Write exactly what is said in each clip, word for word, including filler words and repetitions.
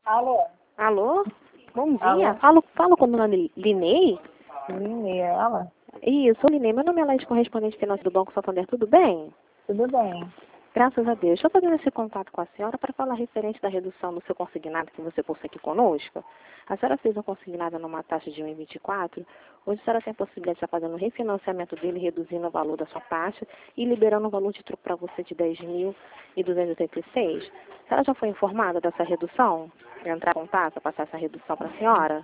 Alô? Alô? Bom dia. Alô? Falo, falo com a dona Li- Linei? Linei, é ela? Isso, Linei. Meu nome é Laís, correspondente financeiro do Banco Santander. Tudo bem? Tudo bem. Graças a Deus. Estou fazendo esse contato com a senhora para falar referente da redução do seu consignado que você possui aqui conosco. A senhora fez um consignado numa taxa de um vírgula vinte e quatro. Hoje a senhora tem a possibilidade de estar fazendo o refinanciamento dele, reduzindo o valor da sua taxa e liberando um valor de troco para você de dez mil duzentos e oitenta e seis. A senhora já foi informada dessa redução? Entrar em contato para passar essa redução para a senhora?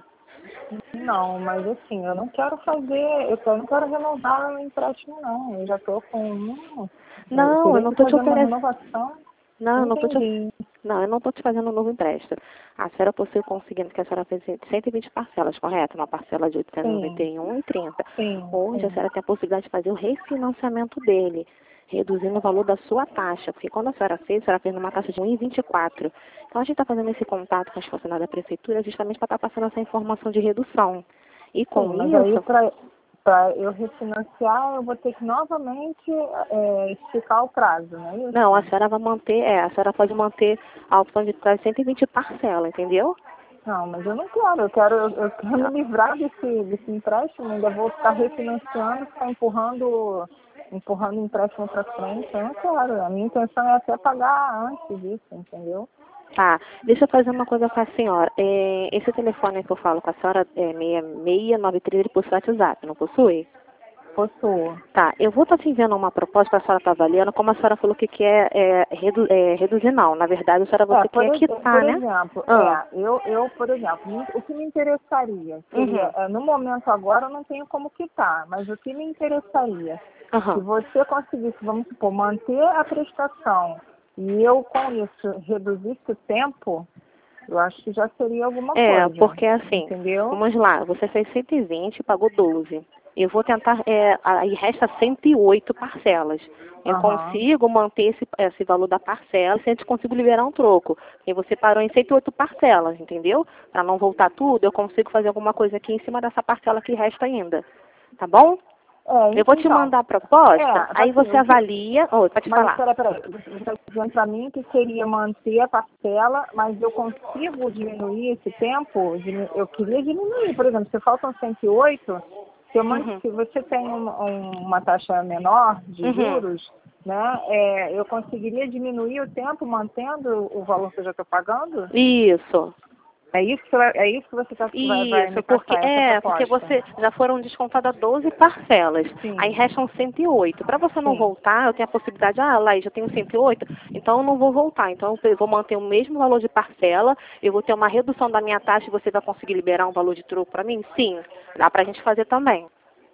Não, mas assim, eu não quero fazer, eu só não quero renovar o empréstimo, não. Eu já estou com um. Eu Não, eu teria não que estou te fazer uma oferecendo. renovação. Não, eu Não não estou te entendi. Não, eu não estou te fazendo um novo empréstimo. A senhora possui conseguindo que a senhora fez cento e vinte parcelas, correto? Uma parcela de oitocentos e noventa Sim, e um e trinta. sim, Hoje a sim. senhora tem a possibilidade de fazer o refinanciamento dele, reduzindo o valor da sua taxa, porque quando a senhora fez, a senhora fez numa taxa de um vírgula vinte e quatro. Então a gente está fazendo esse contato com as funcionários da prefeitura justamente para estar passando essa informação de redução. E Sim, com mas aí isso, para para eu refinanciar, eu vou ter que novamente é, esticar o prazo, não é não, a isso? senhora vai manter, é, a senhora pode manter a opção de fazer cento e vinte parcelas, entendeu? Não, mas eu não quero, eu quero, eu, eu quero me livrar desse, desse empréstimo, ainda vou ficar refinanciando, ficar empurrando, empurrando o empréstimo para frente, eu não quero. A minha intenção é até pagar antes disso, entendeu? Tá, deixa eu fazer uma coisa com a senhora. É, esse telefone que eu falo com a senhora é seis seis nove três, ele possui WhatsApp, não possui? Possuo. Tá, eu vou estar te enviando uma proposta para a senhora estar avaliando, como a senhora falou que quer é, redu é, reduzir, não. Na verdade, a senhora É, você por, quer ex- por quitar, né? exemplo, Ah, é, eu, eu, por exemplo, me- o que me interessaria seria, uhum, é, no momento agora eu não tenho como quitar, mas o que me interessaria, se aham. você conseguisse, vamos supor, manter a prestação e eu com isso reduzisse o tempo, eu acho que já seria alguma É, coisa, porque assim, entendeu? vamos lá, você fez cento e vinte e pagou doze. Eu vou tentar, é, aí resta cento e oito parcelas. Eu Aham. consigo manter esse, esse valor da parcela e sempre consigo liberar um troco. Porque você parou em cento e oito parcelas, entendeu? Para não voltar tudo, eu consigo fazer alguma coisa aqui em cima dessa parcela que resta ainda. Tá bom? É, Eu en- vou te então, mandar a proposta, é, aí assim, você o que, avalia. Oi, pode mas falar. espera, peraí, você está dizendo para mim que seria manter a parcela, mas eu consigo diminuir esse tempo? Dimi- Eu queria diminuir, por exemplo, se faltam cento e oito, se, eu man- Uhum. se você tem um- um- uma taxa menor de Uhum. juros, né, é, eu conseguiria diminuir o tempo mantendo o valor que eu já estou pagando? Isso. É isso que, vai- é isso que você tá, vai, vai Isso, me porque passar, essa é, porque proposta? você já foram descontadas doze parcelas. Aí Sim, restam cento e oito. Para você não sim. voltar, eu tenho a possibilidade, ah, Laís, eu tenho cento e oito, então eu não vou voltar. Então eu vou manter o mesmo valor de parcela, eu vou ter uma redução da minha taxa e você vai conseguir liberar um valor de troco para mim? Sim, dá pra gente fazer também.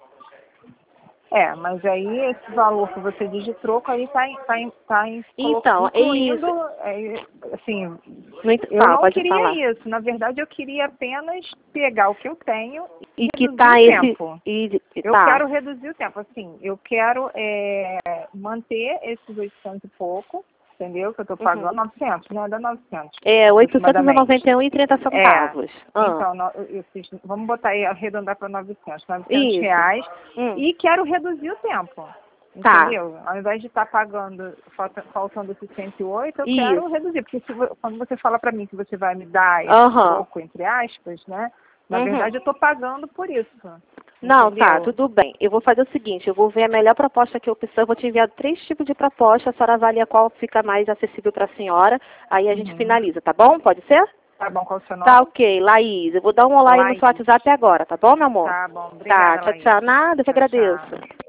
É, mas aí esse valor que você diz de troco aí está tá, tá, tá Então, é incluindo, isso. é, assim, Não ent- eu Fala, não pode falar. queria isso. Na verdade, eu queria apenas pegar o que eu tenho e E que reduzir o tá esse. tempo. E, e Eu tá. quero reduzir o tempo, assim, eu quero é, manter esses oitocentos e pouco, entendeu? Que eu estou Uhum. pagando novecentos, né? Dá novecentos, É oitocentos e noventa aproximadamente. e um e trinta É, centavos. Ah, então, no- eu fiz- vamos botar aí, arredondar para novecentos, novecentos isso. reais, Hum, e quero reduzir o tempo, tá. entendeu? Ao invés de estar pagando, falta- faltando esses cento e oito, eu quero Isso. reduzir, porque se vo- quando você fala para mim que você vai me dar esse Aham. troco, entre aspas, né, na Uhum. verdade eu estou pagando por isso, Não, tá, entendeu? tudo bem. Eu vou fazer o seguinte, eu vou ver a melhor proposta que eu preciso, eu vou te enviar três tipos de proposta, a senhora avalia qual fica mais acessível para a senhora, aí a gente Uhum. finaliza, tá bom? Pode ser? Tá bom, qual é o seu Tá nome? ok, Laís. Eu vou dar um olá aí no Laís. seu WhatsApp agora, tá bom, meu amor? Tá bom, Tá, obrigada, tchau, Laís. tchau. Nada, eu que Tchau, tchau. agradeço.